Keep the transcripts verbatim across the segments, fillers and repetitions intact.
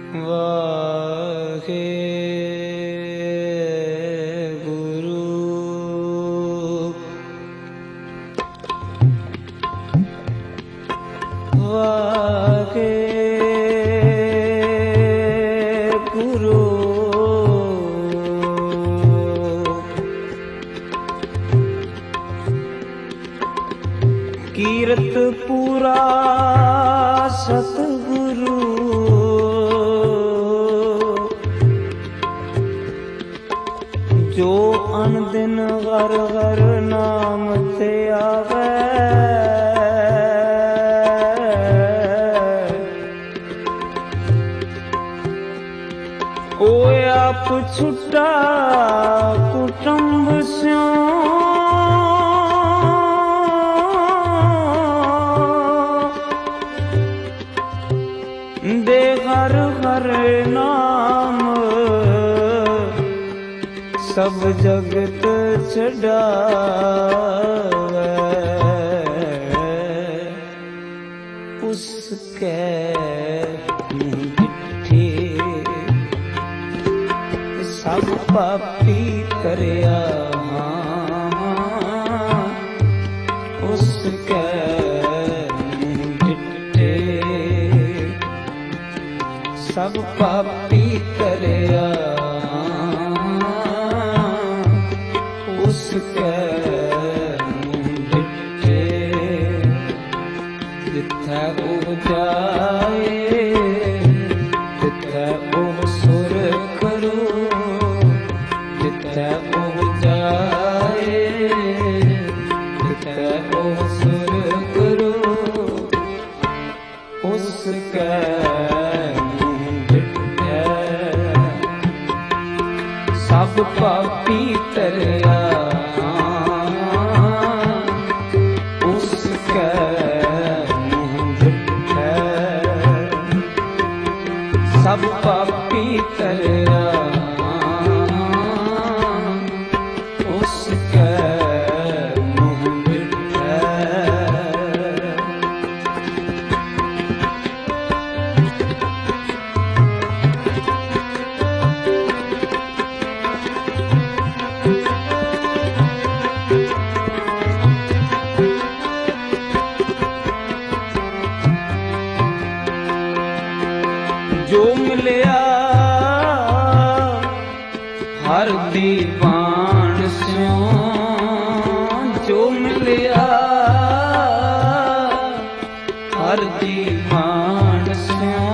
ਵਾਹਿਗੁਰੂ ਵਾਹਿਗੁਰੂ ਕੀਰਤ ਪੂਰਾ ਸਤਿਗੁਰੂ ਜੋ ਅਨ ਦਿਨ ਹਰ ਹਰ ਨਾਮ ਤੇ ਆਵੇ ਓਏ ਆਪ ਛੁੱਟਾ ਕੁਟੁੰਬ ਸਿਉ ਦੇ ਹਰ ਹਰ ਨਾਮ ਸਭ ਜਗਤ ਛਡਾਵੇ ਉਸ ਕੈ ਮਿੱਠੇ ਸਭ ਪਾਪੀ ਕਰਿਆ ਉਸ ਕੈ ਸਭ ਪਾਪੀ ਕਰਿਆ ਉਸ ਕੈ ਡਿਠੇ ਜਿੱਥੈ ਉਹ ਜਾਏ ਤਿੱਥੈ ਉਹ ਸੁਰ ਕਰੂ ਜਿੱਥੈ ਉਹ ਜਾਏ ਤਿੱਥੈ ਉਹ ਸੁਰ ਕਰੂ ਉਸ ਕੈ ਸਭ ਪਾਪੀ ਤਰਿਆ ਉਸ ਕੈ ਮੁਹ ਡਿਠੈ ਸਭ ਪਾਪੀ ਤਰਿਆ ਉਸ ਕੈ ਮੁਹ ਡਿਠੈ ਜੋ ਮਿਲਿਆ ਹਰ ਦੀ ਬਾਣ ਸਿਉ ਜੋ ਮਿਲਿਆ ਹਰ ਦੀ ਬਾਣ ਸਿਉ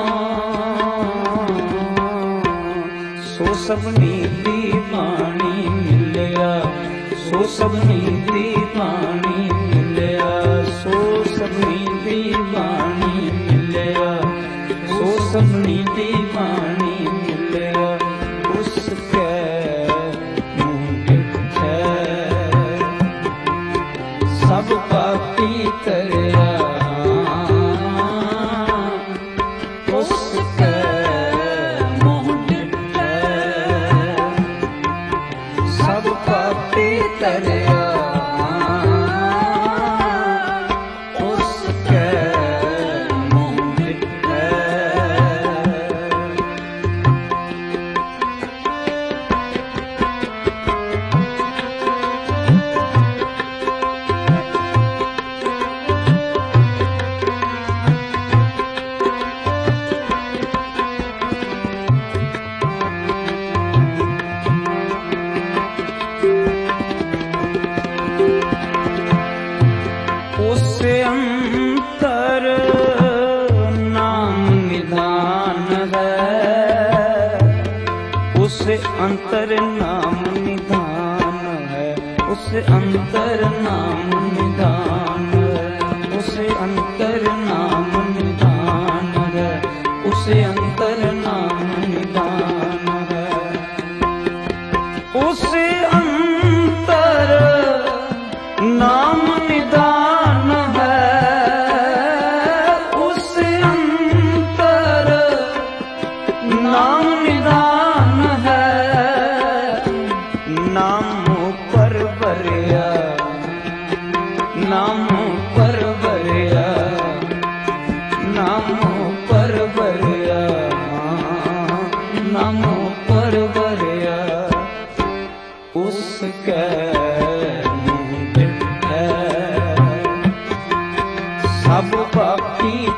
ਸੋ ਸਭਨੀ ਦੀ ਬਾਣੀ ਮਿਲਿਆ ਸੋ ਸਭਨੀ ਦੀ ਬਾਣੀ ਮਿਲਿਆ ਸੋ ਸਭਨੀ ਦੀ ਬਾਣੀ ਮਿਲਿਆ ਸੋ ਸਭਨੀ ਦੀ ਬਾਣੀ ਮਿਲਿਆ ਉਸ ਕੈ ਮੁਹ ਡਿਠੈ ਸਭ ਪਾਪੀ ਤਰਿਆ ਉਸ ਕੈ ਮੁਹ ਡਿਠੈ ਸਭ ਪਾਪੀ ਤਰਿਆ ਅੰਤਰ ਨਾਮ ਨਿਧਾਨ ਹੈ ਉਸ ਅੰਤਰ ਨਾਮ ਨਿਧਾਨ ਹੈ ਉਸ ਅੰਤਰ ਨਾਮ ਨਿਧਾਨ ਹੈ ਉਸ ਅੰਤਰ ਨਾਮ ਨਿਧਾਨ ਹੈ ਉਸ ਅੰਤਰ ਨਾਮ ਨਿਧਾਨ ਹੈ ਉਸ ਅੰਤਰ ਨਾਮ ਨਿਧਾਨ ਨਾਮ ਨਿਧਾਨ ਹੈ ਨਾਮ ਪਰ ਭਰਿਆ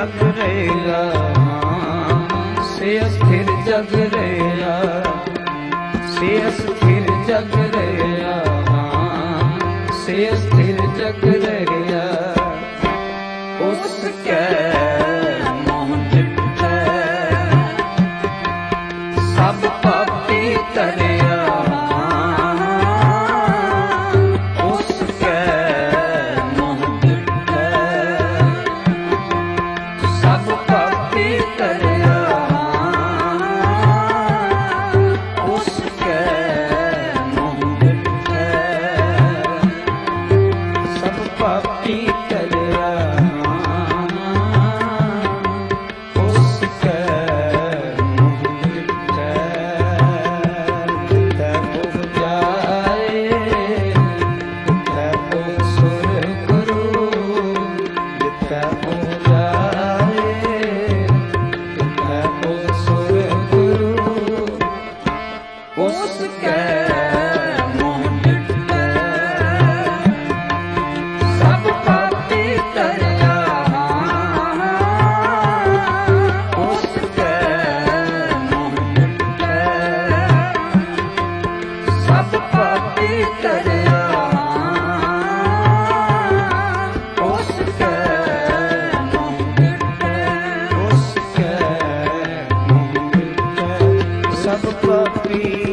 जग रहेगा, से अस्थिर जग रहेगा, से अस्थिर जग रहेगा, से अस्थिर जग रहेगा। उसके मोह डिठे सब पापी तरिया, उसके मोह डिठे सब पापी तरिया, उसके मोह डिठे सब पापी तरिया, उसके मोह डिठे जिथे उपजाए, जिथे सुर गुरु, जिथे उपजाए, जिथे सुर गुरु, उसके मोह डिठे सब पापी तरिया, उसके मोह डिठे सब पापी तरिया, उसके मोह डिठे, उसके मोह डिठे सब पापी